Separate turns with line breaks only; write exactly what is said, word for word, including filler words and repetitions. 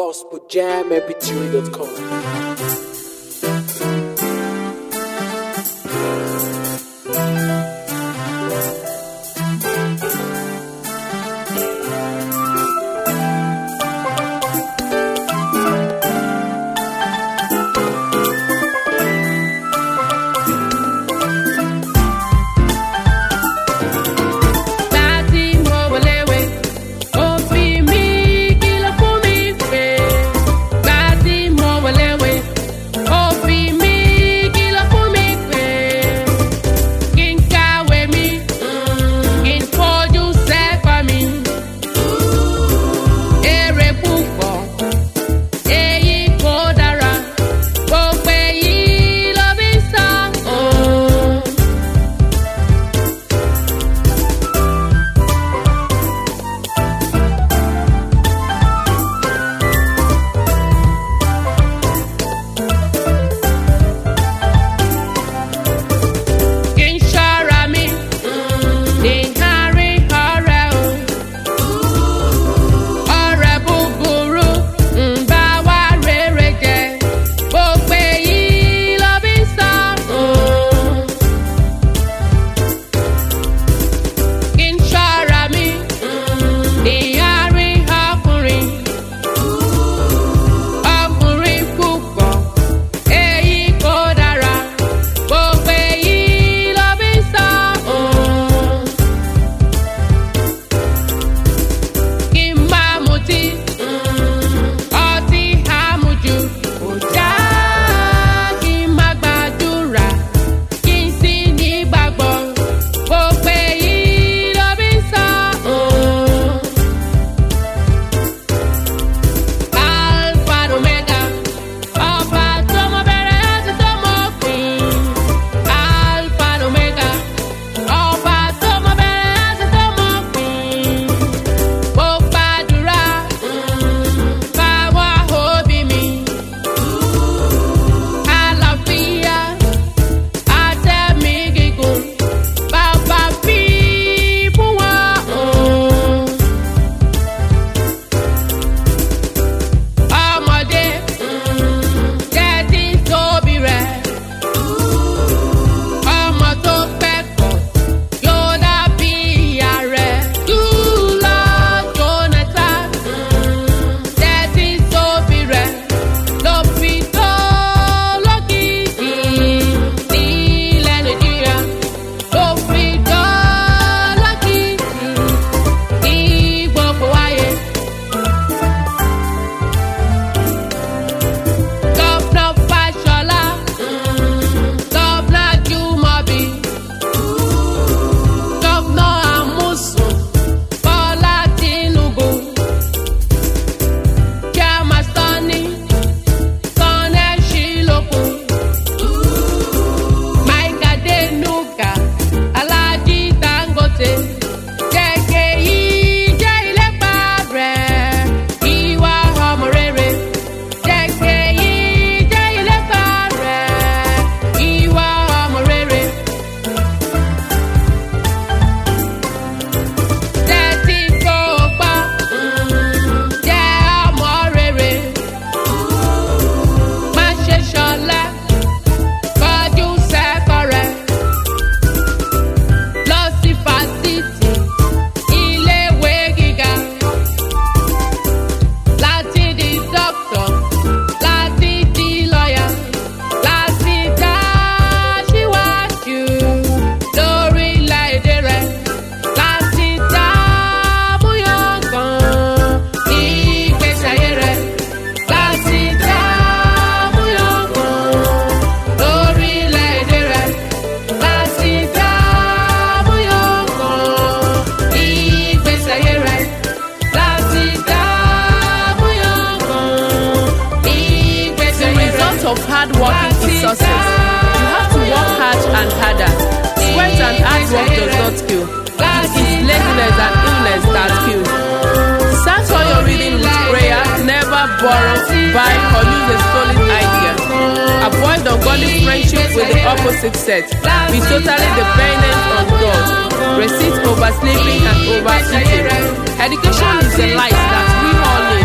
gospel jam m p three dot com.
Of hard working for success. You have to work hard and harder. Sweat and hard work does not kill. It is laziness and illness that kills. Start all your reading with prayer. Never borrow, buy, or use a stolen idea. Avoid ungodly friendship with the opposite sex. Be totally dependent on God. Resist oversleeping and overeating. Education is a light that we all need.